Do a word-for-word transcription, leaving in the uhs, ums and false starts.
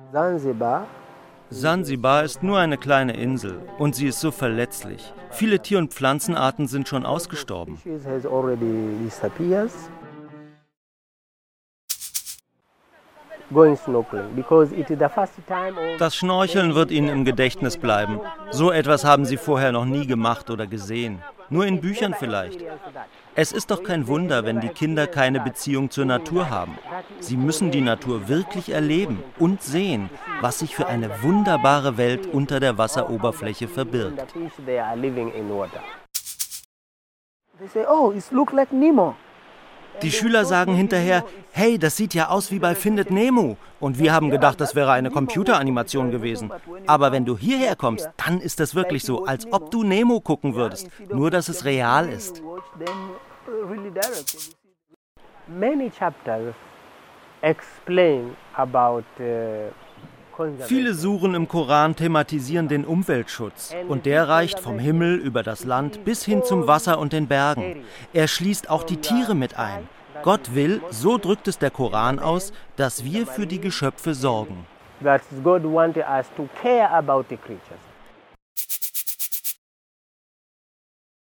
Sansibar ist nur eine kleine Insel und sie ist so verletzlich. Viele Tier- und Pflanzenarten sind schon ausgestorben. Das Schnorcheln wird ihnen im Gedächtnis bleiben. So etwas haben sie vorher noch nie gemacht oder gesehen. Nur in Büchern vielleicht. Es ist doch kein Wunder, wenn die Kinder keine Beziehung zur Natur haben. Sie müssen die Natur wirklich erleben und sehen, was sich für eine wunderbare Welt unter der Wasseroberfläche verbirgt. Die Schüler sagen hinterher, hey, das sieht ja aus wie bei Findet Nemo. Und wir haben gedacht, das wäre eine Computeranimation gewesen. Aber wenn du hierher kommst, dann ist das wirklich so, als ob du Nemo gucken würdest. Nur, dass es real ist. Viele Suren im Koran thematisieren den Umweltschutz. Und der reicht vom Himmel über das Land bis hin zum Wasser und den Bergen. Er schließt auch die Tiere mit ein. Gott will, so drückt es der Koran aus, dass wir für die Geschöpfe sorgen. That God wants us to care about the creatures.